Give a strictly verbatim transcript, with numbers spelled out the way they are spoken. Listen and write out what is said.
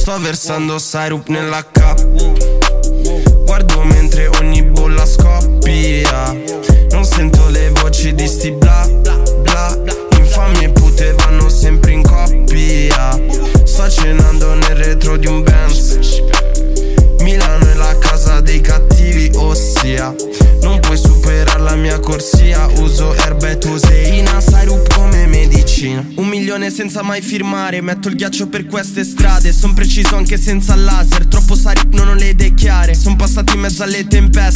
Sto versando syrup nella cup. Guardo mentre ogni bolla scoppia. Non sento le voci di sti bla bla. Infami e pute vanno sempre in coppia. Sto cenando nel retro di un Benz. Milano è la casa dei cattivi, ossia non puoi superare la mia corsia. Uso erba e toseina, syrup come medicina. Un milione senza mai firmare, metto il ghiaccio per queste strade. Son preciso anche senza laser, troppo syrup non ho le idee chiare. Son passati in mezzo alle tempeste,